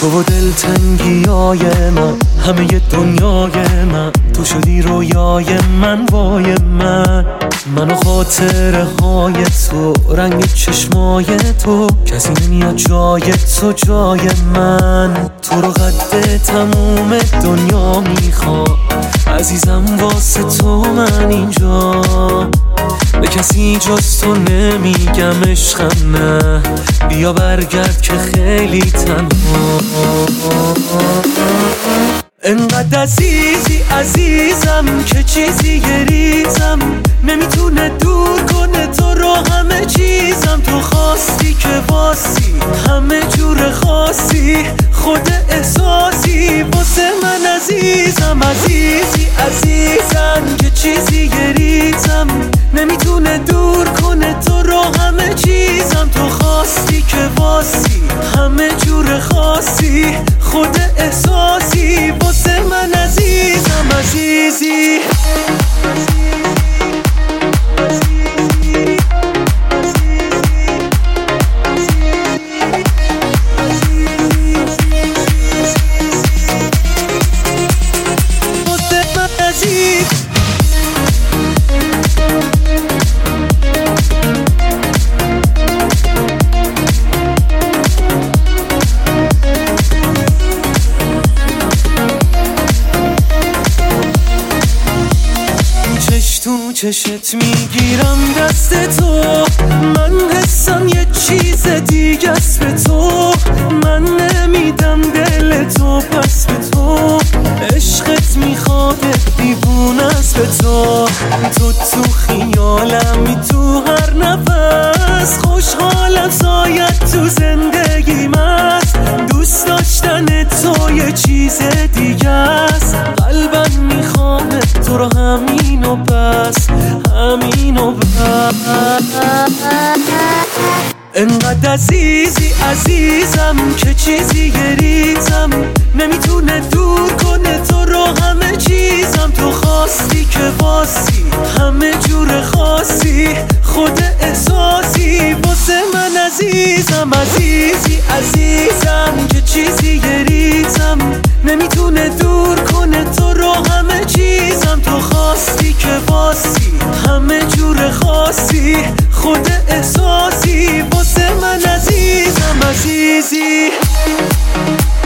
تو و دلتنگیای من، همه دنیای من، تو شدی رویای من، وای من و خاطره های تو، رنگ چشمای تو، کسی نمیاد جای تو جای من. تو رو قد تموم دنیا میخوام عزیزم، واسه تو من اینجا، به کسی جز تو نمیگم عشقم نه، بیا برگرد که خیلی تنها. انقدر عزیزی عزیزم که چیزی گریزم نمیتونه دور کنه تو رو، همه چیزم تو خواستی که واسی، همه جور خاصی، خود احساسی واسه من عزیزم. عزیزی عزیزم که چیزی گریزم نمیتونه دور کنه تو رو، همه چیزم تو خواستی که واسی، همه جور خاصی، خود احساسی واسه من عزیزم. عزیزی تو چشت میگیرم دست تو، من حسم یه چیز دیگه است به تو، من نمیدم دل تو پس به تو، عشقت میخواد دیوونه است به تو، تو خیالمی تو هر نفس، خوشحالم سایت تو زندگیم است، دوست داشتن تو یه چیز دیگه است، قلبم میخواد تو رو همین و بس، همین و بس. انقدر عزیزی عزیزم که چیزی گریزم نمیتونه دور کنه تو رو، همه چیزم تو خواستی که واسی، همه جور خاصی، خود احساسی واسه من عزیزم. عزیزی عزیزم که چیزی گریزم نمیتونه دور کنه تو رو، همه چیزم تو خواستی که واسی، همه جور خاصی، خود احساسی واسه من عزیزم. عزیزی